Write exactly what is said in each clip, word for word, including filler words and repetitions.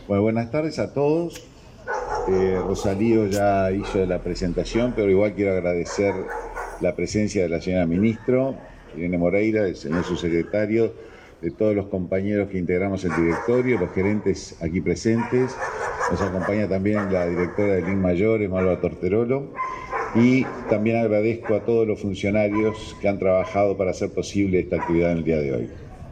Bueno, buenas tardes a todos. Eh, Rosalío ya hizo la presentación, pero igual quiero agradecer la presencia de la señora ministro, Irene Moreira, del señor subsecretario, de todos los compañeros que integramos el directorio, los gerentes aquí presentes. Nos acompaña también la directora del I N Mayores, Malva Torterolo. Y también agradezco a todos los funcionarios que han trabajado para hacer posible esta actividad en el día de hoy.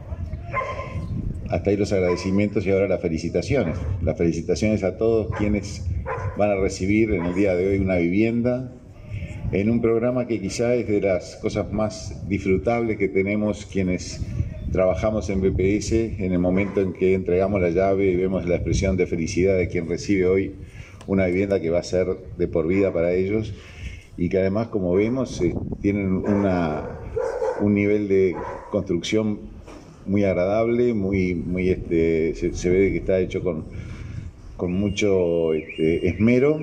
Hasta ahí los agradecimientos y ahora las felicitaciones. Las felicitaciones a todos quienes van a recibir en el día de hoy una vivienda en un programa que quizá es de las cosas más disfrutables que tenemos quienes trabajamos en B P S, en el momento en que entregamos la llave y vemos la expresión de felicidad de quien recibe hoy una vivienda que va a ser de por vida para ellos y que además, como vemos, eh, tienen una, un nivel de construcción muy agradable, muy, muy este, se, se ve que está hecho con, con mucho este, esmero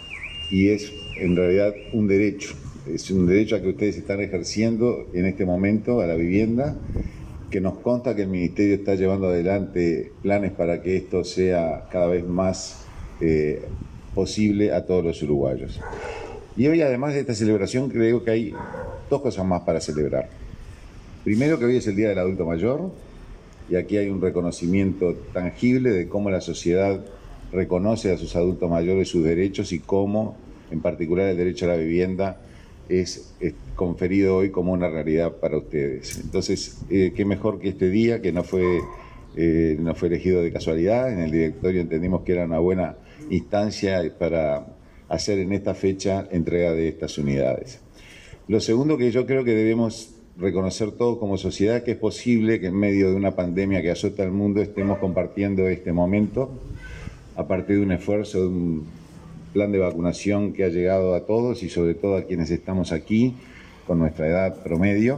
y es en realidad un derecho, es un derecho a que ustedes están ejerciendo en este momento a la vivienda, que nos consta que el Ministerio está llevando adelante planes para que esto sea cada vez más eh, posible a todos los uruguayos. Y hoy, además de esta celebración, creo que hay dos cosas más para celebrar. Primero, que hoy es el Día del Adulto Mayor, y aquí hay un reconocimiento tangible de cómo la sociedad reconoce a sus adultos mayores sus derechos y cómo, en particular, el derecho a la vivienda es, es conferido hoy como una realidad para ustedes. Entonces, eh, qué mejor que este día, que no fue, eh, no fue elegido de casualidad. En el directorio entendimos que era una buena instancia para hacer en esta fecha entrega de estas unidades. Lo segundo que yo creo que debemos reconocer todos como sociedad, que es posible que en medio de una pandemia que azota al mundo estemos compartiendo este momento a partir de un esfuerzo, de un plan de vacunación que ha llegado a todos y sobre todo a quienes estamos aquí con nuestra edad promedio,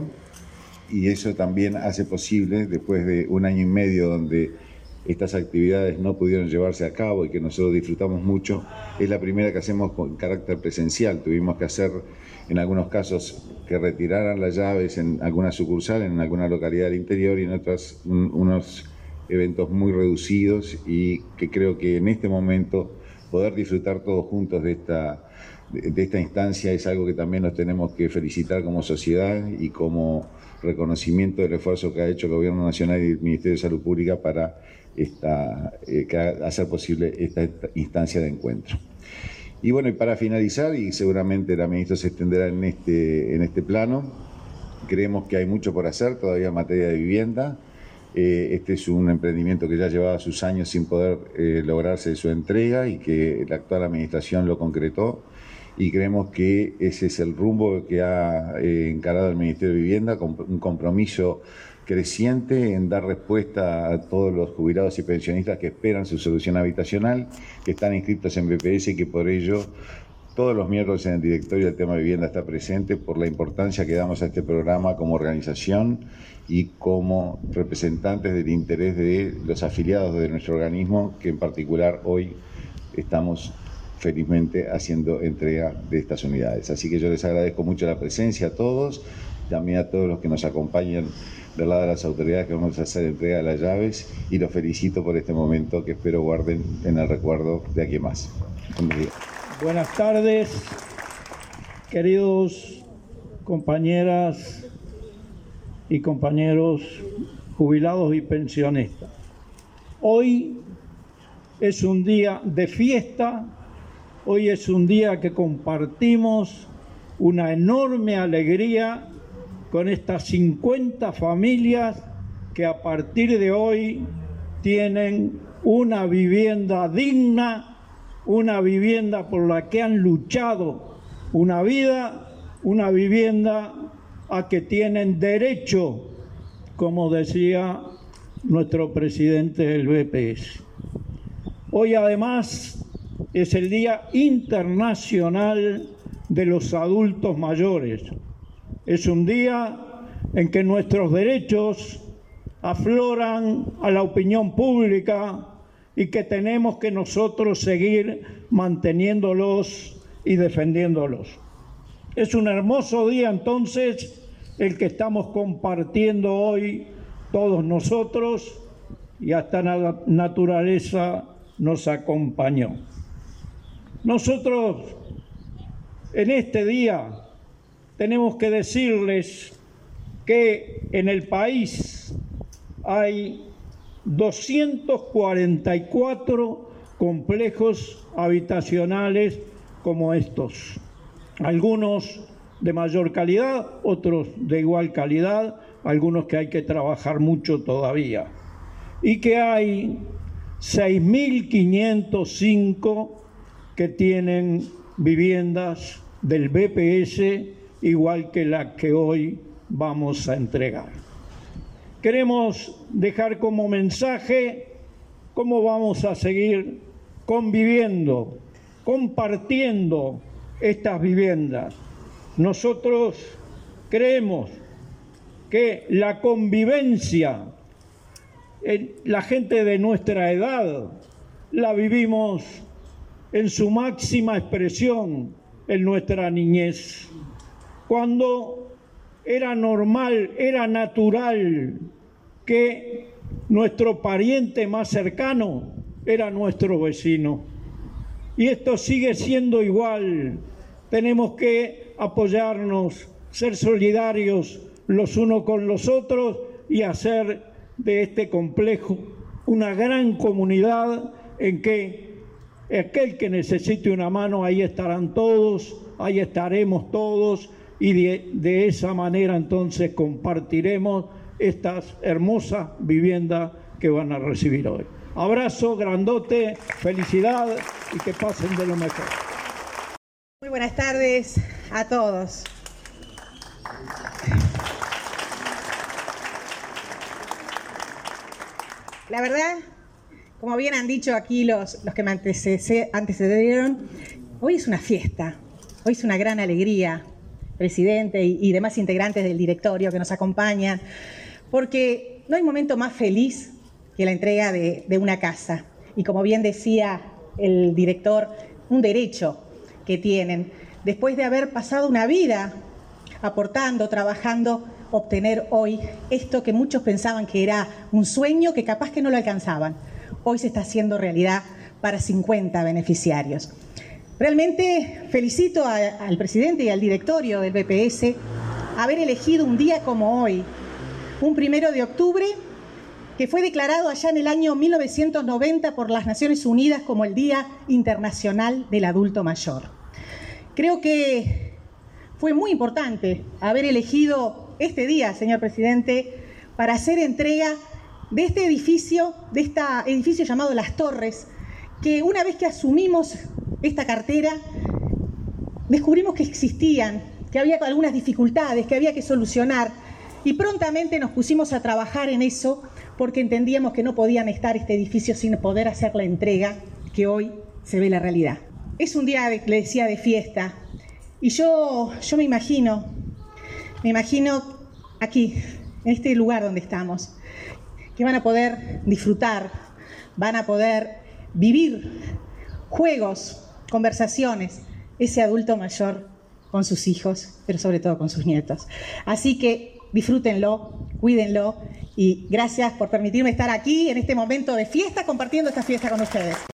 y eso también hace posible, después de un año y medio donde estas actividades no pudieron llevarse a cabo y que nosotros disfrutamos mucho, es la primera que hacemos con carácter presencial. Tuvimos que hacer en algunos casos que retiraran las llaves en alguna sucursal, en alguna localidad del interior, y en otras un, unos eventos muy reducidos, y que creo que en este momento poder disfrutar todos juntos de esta, de, de esta instancia es algo que también nos tenemos que felicitar como sociedad y como reconocimiento del esfuerzo que ha hecho el Gobierno Nacional y el Ministerio de Salud Pública para esta, eh, hacer posible esta, esta instancia de encuentro. Y bueno, y para finalizar, y seguramente la ministra se extenderá en este, en este plano, creemos que hay mucho por hacer todavía en materia de vivienda. Eh, este es un emprendimiento que ya llevaba sus años sin poder eh, lograrse su entrega y que la actual administración lo concretó, y creemos que ese es el rumbo que ha eh, encarado el Ministerio de Vivienda, con un compromiso creciente en dar respuesta a todos los jubilados y pensionistas que esperan su solución habitacional, que están inscritos en B P S y que por ello todos los miércoles en el directorio el tema de vivienda está presente por la importancia que damos a este programa como organización y como representantes del interés de los afiliados de nuestro organismo, que en particular hoy estamos felizmente haciendo entrega de estas unidades. Así que yo les agradezco mucho la presencia a todos, también a todos los que nos acompañan del lado de las autoridades que vamos a hacer entrega de las llaves, y los felicito por este momento que espero guarden en el recuerdo de aquí más. Buen día. Buenas tardes, queridos compañeras y compañeros jubilados y pensionistas. Hoy es un día de fiesta, hoy es un día que compartimos una enorme alegría con estas cincuenta familias que a partir de hoy tienen una vivienda digna, una vivienda por la que han luchado una vida, una vivienda a que tienen derecho, como decía nuestro presidente del B P S. Hoy además es el Día Internacional de los Adultos Mayores. Es un día en que nuestros derechos afloran a la opinión pública y que tenemos que nosotros seguir manteniéndolos y defendiéndolos. Es un hermoso día entonces el que estamos compartiendo hoy todos nosotros, y a esta naturaleza nos acompañó. Nosotros en este día tenemos que decirles que en el país hay doscientos cuarenta y cuatro complejos habitacionales como estos, algunos de mayor calidad, otros de igual calidad, algunos que hay que trabajar mucho todavía, y que hay seis mil quinientos cinco que tienen viviendas del B P S igual que la que hoy vamos a entregar. Queremos dejar como mensaje cómo vamos a seguir conviviendo, compartiendo estas viviendas. Nosotros creemos que la convivencia, la gente de nuestra edad, la vivimos en su máxima expresión en nuestra niñez, cuando era normal, era natural que nuestro pariente más cercano era nuestro vecino. Y esto sigue siendo igual. Tenemos que apoyarnos, ser solidarios los unos con los otros y hacer de este complejo una gran comunidad en que aquel que necesite una mano, ahí estarán todos, ahí estaremos todos, y de, de esa manera entonces compartiremos estas hermosas viviendas que van a recibir hoy. Abrazo grandote, felicidad y que pasen de lo mejor. Muy buenas tardes a todos. La verdad, como bien han dicho aquí los, los que me antecedieron, hoy es una fiesta, hoy es una gran alegría, presidente y, y demás integrantes del directorio que nos acompañan, porque no hay momento más feliz que la entrega de, de una casa. Y como bien decía el director, un derecho que tienen, después de haber pasado una vida aportando, trabajando, obtener hoy esto que muchos pensaban que era un sueño, que capaz que no lo alcanzaban. Hoy se está haciendo realidad para cincuenta beneficiarios. Realmente felicito a, al presidente y al directorio del B P S haber elegido un día como hoy, un primero de octubre, que fue declarado allá en el año mil novecientos noventa por las Naciones Unidas como el Día Internacional del Adulto Mayor. Creo que fue muy importante haber elegido este día, señor presidente, para hacer entrega de este edificio, de este edificio llamado Las Torres, que una vez que asumimos esta cartera, descubrimos que existían, que había algunas dificultades, que había que solucionar, y prontamente nos pusimos a trabajar en eso porque entendíamos que no podían estar este edificio sin poder hacer la entrega que hoy se ve la realidad. Es un día, de, le decía, de fiesta, y yo, yo me imagino, me imagino aquí, en este lugar donde estamos, que van a poder disfrutar, van a poder vivir juegos, conversaciones, ese adulto mayor con sus hijos, pero sobre todo con sus nietos. Así que disfrútenlo, cuídenlo y gracias por permitirme estar aquí en este momento de fiesta, compartiendo esta fiesta con ustedes.